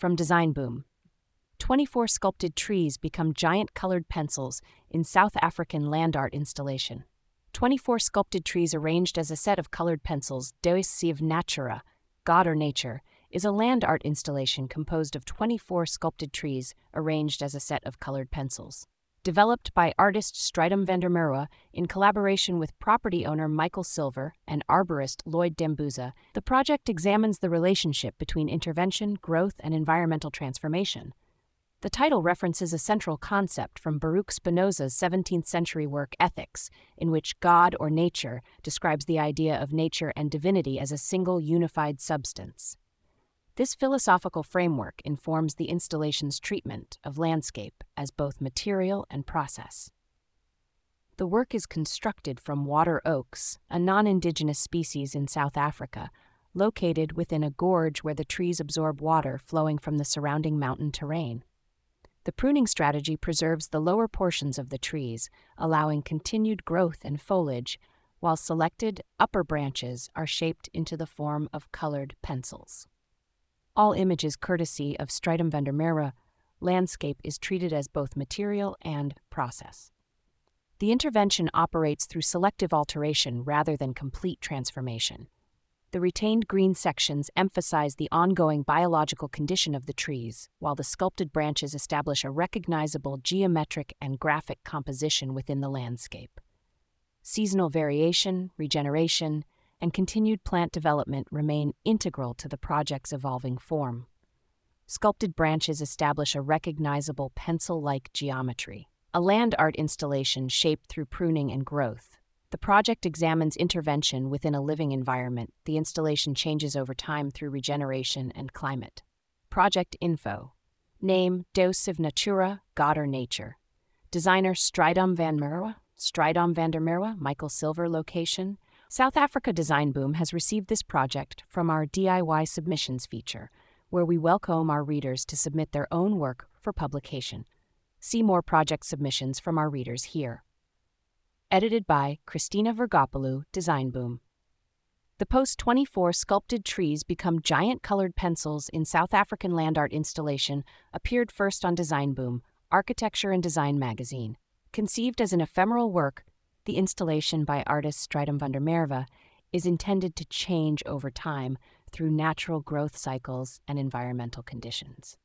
From Design Boom. 24 sculpted trees become giant colored pencils in South African land art installation. 24 sculpted trees arranged as a set of colored pencils, Deus Sive Natura, God or Nature, is a land art installation composed of 24 sculpted trees arranged as a set of colored pencils. Developed by artist Strijdom van der Merwe in collaboration with property owner Michael Silver and arborist Lloyd Dambuza, the project examines the relationship between intervention, growth, and environmental transformation. The title references a central concept from Baruch Spinoza's 17th-century work Ethics, in which God or nature describes the idea of nature and divinity as a single unified substance. This philosophical framework informs the installation's treatment of landscape as both material and process. The work is constructed from water oaks, a non-indigenous species in South Africa, located within a gorge where the trees absorb water flowing from the surrounding mountain terrain. The pruning strategy preserves the lower portions of the trees, allowing continued growth and foliage, while selected upper branches are shaped into the form of colored pencils. All images courtesy of Strijdom van der Merwe, landscape is treated as both material and process. The intervention operates through selective alteration rather than complete transformation. The retained green sections emphasize the ongoing biological condition of the trees, while the sculpted branches establish a recognizable geometric and graphic composition within the landscape. Seasonal variation, regeneration, and continued plant development remain integral to the project's evolving form. Sculpted branches establish a recognizable pencil-like geometry, a land art installation shaped through pruning and growth. The project examines intervention within a living environment. The installation changes over time through regeneration and climate. Project info. Name, Deus Sive Natura, God or Nature. Designer Strijdom van der Merwe, Michael Silver. Location. South Africa Design Boom has received this project from our DIY submissions feature, where we welcome our readers to submit their own work for publication. See more project submissions from our readers here. Edited by Christina Vergopoulou, Design Boom. The post-24 sculpted trees become giant colored pencils in South African land art installation appeared first on Design Boom, Architecture and Design magazine. Conceived as an ephemeral work, the installation by artist Strijdom van der Merwe is intended to change over time through natural growth cycles and environmental conditions.